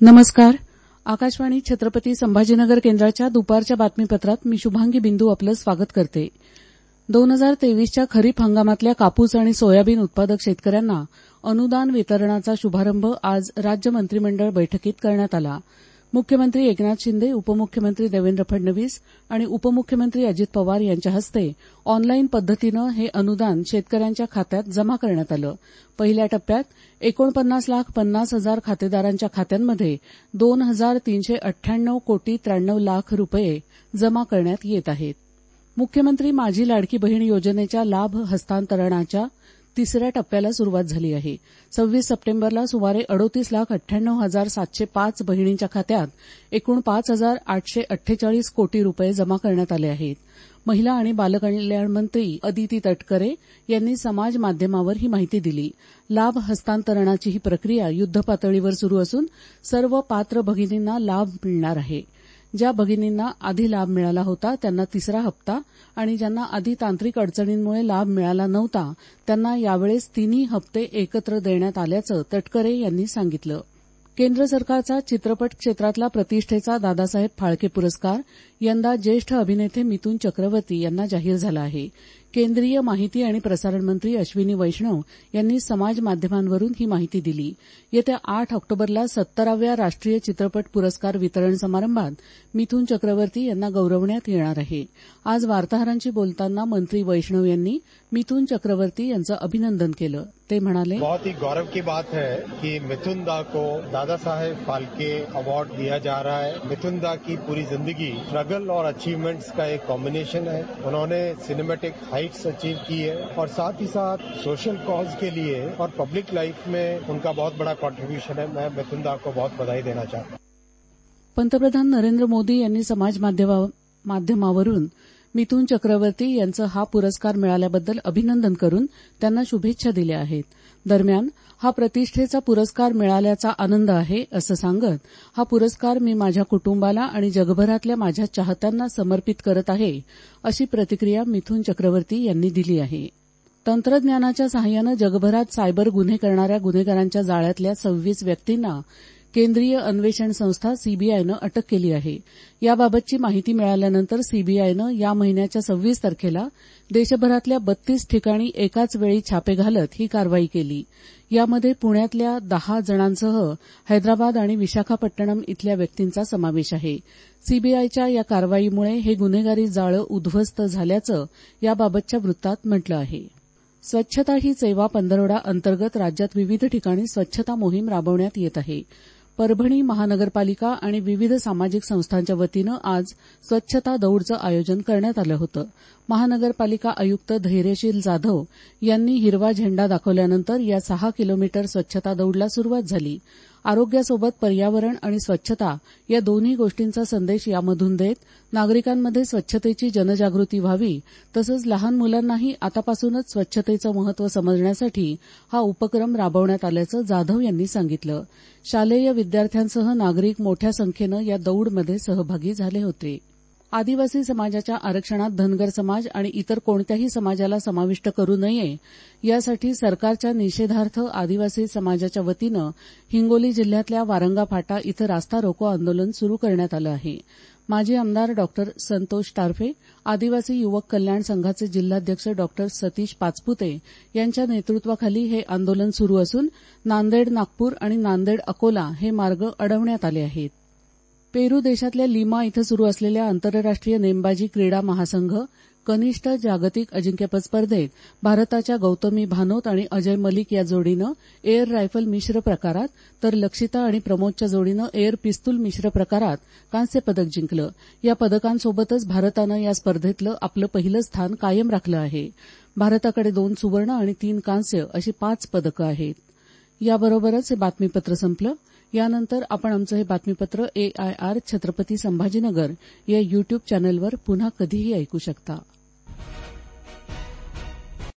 नमस्कार. आकाशवाणी छत्रपती संभाजीनगर केंद्राच्या दुपारच्या बातमीपत्रात मी शुभांगी बिंदू आपलं स्वागत करते. 2023च्या खरीप हंगामातल्या कापूस आणि सोयाबीन उत्पादक शेतकऱ्यांना अनुदान वितरणाचा शुभारंभ आज राज्य मंत्रिमंडळ बैठकीत करण्यात आला. मुख्यमंत्री एकनाथ शिंदे, उपमुख्यमंत्री देवेंद्र फडणवीस आणि उपमुख्यमंत्री अजित पवार यांच्या हस्ते ऑनलाईन पद्धतीनं हे अनुदान शेतकऱ्यांच्या खात्यात जमा करण्यात आलं. पहिल्या टप्प्यात 49,50,000 खातेदारांच्या खात्यांमध्ये 2,398 कोटी 93 लाख रुपये जमा करण्यात येत आहेत. मुख्यमंत्री माझी लाडकी बहीण योजनेच्या लाभ हस्तांतरणाच्या तिसऱ्या टप्प्याला सुरुवात झाली आहे. 26 सप्टेंबरला सुमारे 38,98,705 बहिणींच्या खात्यात एकूण 5,848 कोटी रुपये जमा करण्यात आले आहेत. महिला आणि बालकल्याण मंत्री अदिती तटकरे यांनी समाज माध्यमावर ही माहिती दिली. लाभ हस्तांतरणाची ही प्रक्रिया युद्धपातळीवर सुरू असून सर्व पात्र भगिनींना लाभ मिळणार आहे. ज्या भगिनींना आधी लाभ मिळाला होता त्यांना तिसरा हप्ता आणि ज्यांना आधी तांत्रिक अडचणींमुळे लाभ मिळाला नव्हता त्यांना यावेळेस तिन्ही हप्ते एकत्र देण्यात आल्याचं तटकरे यांनी सांगितलं. केंद्र सरकारचा चित्रपट क्षेत्रातला प्रतिष्ठेचा दादासाहेब फाळके पुरस्कार यंदा ज्येष्ठ अभिनेते मिथुन चक्रवर्ती यांना जाहीर झाला आहे. केंद्रीय माहिती आणि प्रसारण मंत्री अश्विनी वैष्णव यांनी समाज माध्यमांवरून ही माहिती दिली. येत्या 8 ऑक्टोबरला 70व्या राष्ट्रीय चित्रपट पुरस्कार वितरण समारंभात मिथुन चक्रवर्ती यांना गौरवण्यात येणार आहे. आज वार्ताहरांशी बोलताना मंत्री वैष्णव यांनी मिथुन चक्रवर्ती यांचं अभिनंदन केलं. ते म्हणाले, बहुत ही गौरव की बात है कि मिथुन दा को दादा साहेब फाल्के अवार्ड दिया जा रहा है. मिथुन दा की पूरी जिंदगी स्ट्रगल और अचीवमेंट्स का एक कॉम्बिनेशन है. उन्होंने सिनेमैटिक हाइट्स अचीव की है और साथ ही साथ सोशल कॉज के लिए और पब्लिक लाइफ में उनका बहुत बड़ा कॉन्ट्रीब्यूशन है. मैं मिथुन दा को बहुत बधाई देना चाहता हूं. पंतप्रधान नरेंद्र मोदी यांनी समाज माध्यमावरून मिथुन चक्रवर्ती यांचं हा पुरस्कार मिळाल्याबद्दल अभिनंदन करून त्यांना शुभेच्छा दिल्या आहेत. दरम्यान हा प्रतिष्ठेचा पुरस्कार मिळाल्याचा आनंद आहे असं सांगत हा पुरस्कार मी माझ्या कुटुंबाला आणि जगभरातल्या माझ्या चाहत्यांना समर्पित करत आहे अशी प्रतिक्रिया मिथुन चक्रवर्ती यांनी दिली आहे. तंत्रज्ञानाच्या सहाय्यानं जगभरात सायबर गुन्हे करणाऱ्या गुन्हेगारांच्या जाळ्यातल्या 26 व्यक्तींना केंद्रीय अन्वेषण संस्था सीबीआयनं अटक केली आहे. याबाबतची माहिती मिळाल्यानंतर सीबीआयनं या महिन्याच्या 26 तारखेला देशभरातल्या 32 ठिकाणी एकाच वेळी छापे घालत ही कारवाई केली. यामध्ये पुण्यातल्या 10 जणांसह हैदराबाद आणि विशाखापट्टणम इथल्या व्यक्तींचा समावेश आहे. सीबीआयच्या या कारवाईमुळे हे गुन्हेगारी जाळं उद्ध्वस्त झाल्याचं याबाबतच्या वृत्तात म्हटलं आहे. स्वच्छता ही सेवा पंधरवडा अंतर्गत राज्यात विविध ठिकाणी स्वच्छता मोहीम राबवण्यात येत आहे. परभणी महानगरपालिका आणि विविध सामाजिक संस्थांच्या वतीनं आज स्वच्छता दौडचं आयोजन करण्यात आलं होतं. महानगरपालिका आयुक्त धैर्यशील जाधव यांनी हिरवा झेंडा दाखवल्यानंतर या 6 किलोमीटर स्वच्छता दौडला सुरुवात झाली. आरोग्यासोबत पर्यावरण आणि स्वच्छता या दोन्ही गोष्टींचा संदेश यामधून देत नागरिकांमध्ये स्वच्छतेची जनजागृती व्हावी तसंच लहान मुलांनाही आतापासूनच स्वच्छतेचं महत्त्व समजण्यासाठी हा उपक्रम राबवण्यात आल्याचं जाधव यांनी सांगितलं. शालेय विद्यार्थ्यांसह नागरिक मोठ्या संख्येनं या दौडमध्ये सहभागी झाले होते. आदिवासी समाजाच्या आरक्षणात धनगर समाज आणि इतर कोणत्याही समाजाला समाविष्ट करू नये यासाठी सरकारच्या निषेधार्थ आदिवासी समाजाच्या वतीनं हिंगोली जिल्ह्यातल्या वारंगा फाटा इथं रास्ता रोको आंदोलन सुरू करण्यात आलं आहे. माजी आमदार डॉ. संतोष टारफे, आदिवासी युवक कल्याण संघाचे जिल्हाध्यक्ष डॉ. सतीश पाचपुते यांच्या नेतृत्वाखाली हे आंदोलन सुरू असून नांदेड नागपूर आणि नांदेड अकोला हे मार्ग अडवण्यात आले आहेत. पेरू देशातल्या लिमा इथं सुरू असलेल्या आंतरराष्ट्रीय नेमबाजी क्रीडा महासंघ कनिष्ठ जागतिक अजिंक्यपद स्पर्धेत भारताच्या गौतमी भानोत आणि अजय मलिक या जोडीनं एअर रायफल मिश्र प्रकारात तर लक्षिता आणि प्रमोदच्या जोडीनं एअर पिस्तूल मिश्र प्रकारात कांस्य पदक जिंकलं. या पदकांसोबतच भारतानं या स्पर्धेतलं आपलं पहिलं स्थान कायम राखलं आहे. भारताकडे 2 सुवर्ण आणि 3 कांस्य अशी 5 पदकं आहेत. याबरोबरच हे बातमीपत्र संपलं. यानंतर आपण आमचं हे बातमीपत्र AIR छत्रपती संभाजीनगर या युट्यूब चॅनलवर पुन्हा कधीही ऐकू शकता.